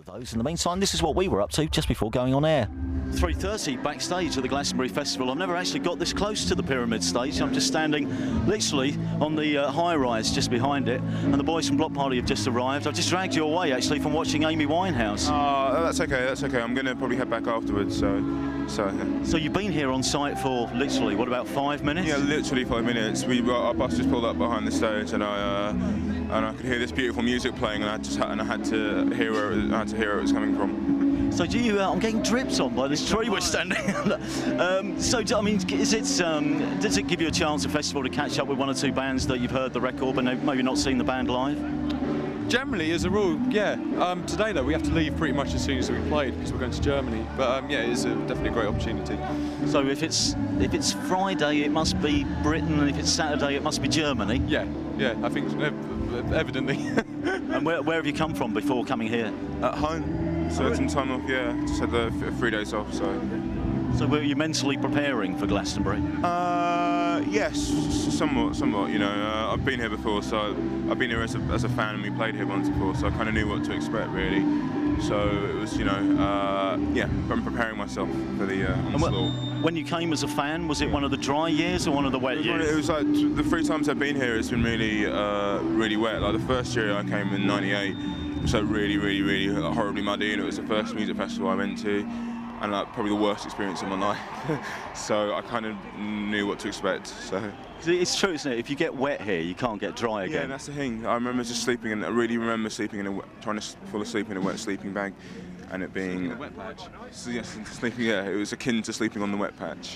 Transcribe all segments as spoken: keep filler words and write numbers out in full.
Those in the meantime, this is what we were up to just before going on air. three thirty backstage at the Glastonbury Festival. I've never actually got this close to the Pyramid stage. I'm just standing literally on the uh, high rise just behind it, and the boys from Block Party have just arrived. I've just dragged you away actually from watching Amy Winehouse. Oh, that's okay, that's okay. I'm going to probably head back afterwards, so... So, yeah. So you've been here on site for literally, what, about five minutes? Yeah, literally five minutes. We Our bus just pulled up behind the stage, and I uh, and I could hear this beautiful music playing, and I just had, and I had to hear where it was, I had to hear where it was coming from. So do you? Uh, I'm getting dripped on by this tree we're standing under. um, so I mean, is it? Um, does it give you a chance at festival to catch up with one or two bands that you've heard the record, but maybe not seen the band live? Generally, as a rule, yeah. Um, today, though, we have to leave pretty much as soon as we played because we're going to Germany. But um, yeah, it's a, definitely a great opportunity. So if it's if it's Friday, it must be Britain, and if it's Saturday, it must be Germany. Yeah, yeah. I think evidently. And where, where have you come from before coming here? At home. So I had some time off. Yeah, just had the three days off. So. So were you mentally preparing for Glastonbury? Uh, yes, somewhat, somewhat. You know, uh, I've been here before, so I've been here as a, as a fan, and we played here once before, so I kind of knew what to expect, really. So it was, you know, uh, yeah, I'm preparing myself for the uh, onslaught. When you came as a fan, was it one of the dry years or one of the wet it years? It was like the three times I've been here, it's been really, uh, really wet. Like the first year I came in ninety-eight, it was like really, really, really horribly muddy, and it was the first music festival I went to. And like probably the worst experience of my life. So I kind of knew what to expect. So it's true, isn't it? If you get wet here, you can't get dry again. Yeah, that's the thing. I remember just sleeping, and I really remember sleeping in a wet, trying to fall asleep in a wet sleeping bag, and it being the wet patch. So yes, sleeping. Yeah, it was akin to sleeping on the wet patch.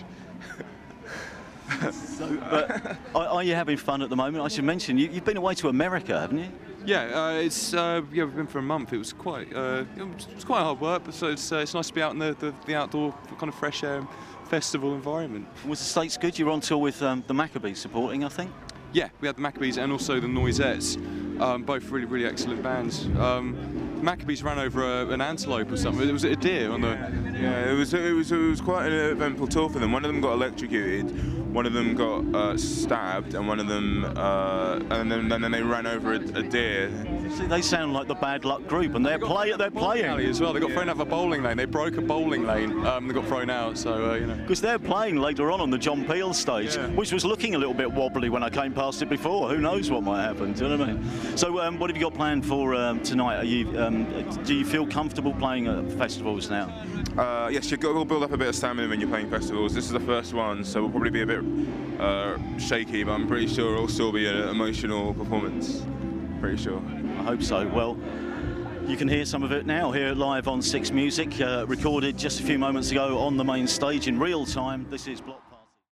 So, but are, are you having fun at the moment? I should mention you, you've been away to America, haven't you? Yeah, uh, it's uh, yeah we've been for a month. It was quite uh, it was quite hard work, but so it's uh, it's nice to be out in the, the, the outdoor kind of fresh air festival environment. Was the States good? You were on tour with um, the Maccabees supporting, I think. Yeah, we had the Maccabees and also the Noisettes, um, both really really excellent bands. Um, Maccabees ran over a, an antelope or something. It was a deer on the. Yeah, it was it was it was quite an eventful tour for them. One of them got electrocuted. One of them got uh, stabbed, and one of them, uh, and then and then they ran over a, a deer. See, they sound like the bad luck group, and they're they play they're playing as well. They got yeah. thrown out of a bowling lane. They broke a bowling lane. Um, they got thrown out. So uh, you know. Because they're playing later on on the John Peel stage, yeah. which was looking a little bit wobbly when I came past it before. Who knows what might happen? Do you know what I mean? So, um, what have you got planned for um, tonight? Are you um, do you feel comfortable playing at festivals now? Uh, yes, you've got to build up a bit of stamina when you're playing festivals. This is the first one, so we'll probably be a bit uh, shaky, but I'm pretty sure it'll still be an emotional performance. Pretty sure. I hope so. Well, you can hear some of it now here live on Six Music, uh, recorded just a few moments ago on the main stage in real time. This is Block